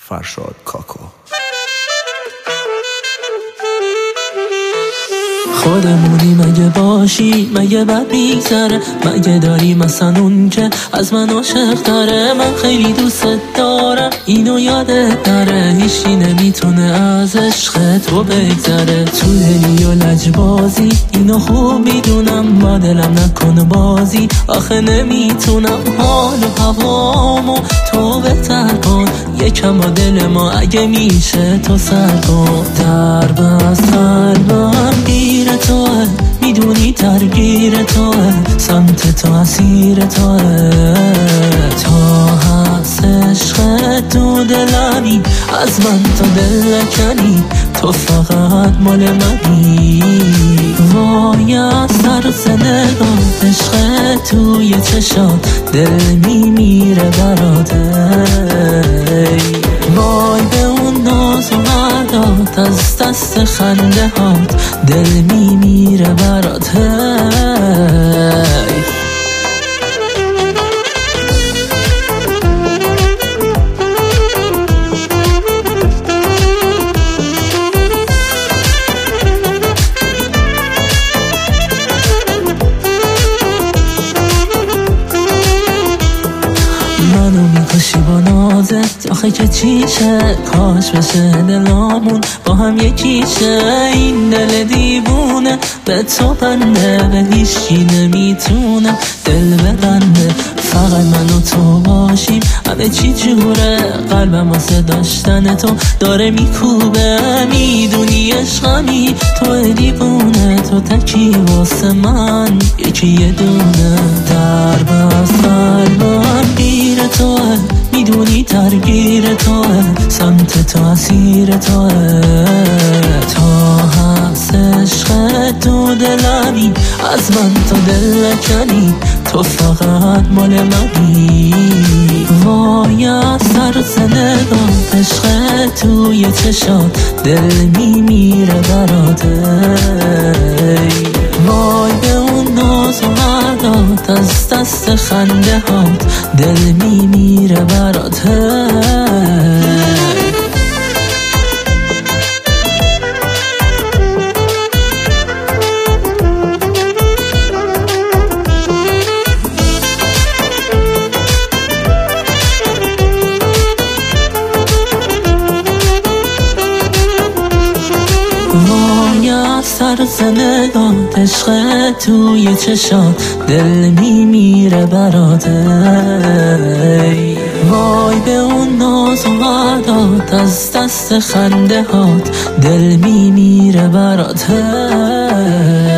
فرشاد کاکو. خودمونی مگه باشی مگه بد میگذره، مگه داری مثلا اون که از من عاشق داره. من خیلی دوست دارم اینو یادت نره، هیچی نمیتونه از عشق تو بگذره. تو دلی و لجبازی اینو خوب میدونم، با دلم نکن بازی آخه نمیتونم. حال و هوامو تو بهتر کن، یکم با دل ما اگه میشه تو سر کن. درب از قلبم گیر توه، میدونی درگیر توه، سمت تو اسیر توه. تا هست عشق تو دلمی، از من تو دل نکنی، تو فقط مال منی. وای از سر نگاه عشق توی چشات، دل میمیره براته. وای به اون ناز و مردات، از دست خنده هات، دل میمیره براته. منو میکشی با نازت، آخه که چیشه، کاش بشه دلامون با هم یکیشه. این دل دیوونه به تو بنده، به هیچی نمیتونه دل ببنده. فقط من و تو باشیم همه چی جوره، قلبم واسه داشتن تو داره میکوبه. میدونی عشقمی تو دیوونه، تو تکی واسه من یکی یه دونه. درب از قلبم گیر توه، میدونی درگیر توه، سمت تو اسیر توه. تا هست عشق تو دلمی، از من تو دل نکنی، تو فقط مال منی. وای از سر نگاه عشق توی چشات، دل میمیره براته. وای به اون ناز و مردات، از دست خنده هات، دل میمیره براته. وای از سر نگاه عشق توی چشات، دل میمیره براته. وای به اون ناز و مردات، از دست خنده هات، دل میمیره براته.